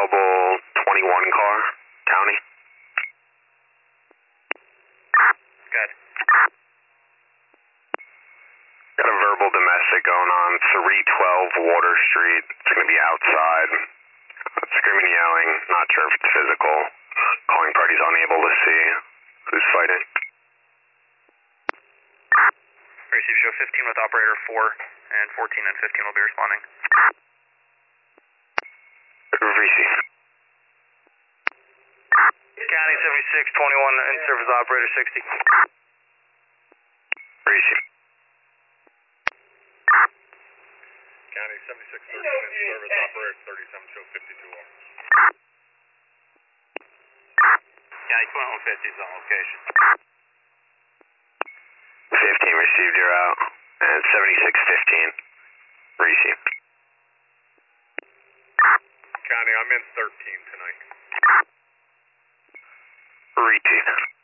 available 21 car, county. Good. Got a verbal domestic going on 312 Water Street. It's going to be outside. Screaming, yelling, not sure if it's physical. Calling parties unable to see who's fighting. Receive show 15 with operator 4 and 14 and 15 will be responding. Receive. County 76, 21 in service operator 60. Receive. County 76, 13 in service operator 37, show 52 on. County 2150 is on location. 15 received, you're out. And 7615. Receive. County, I'm in 13 tonight. Receive.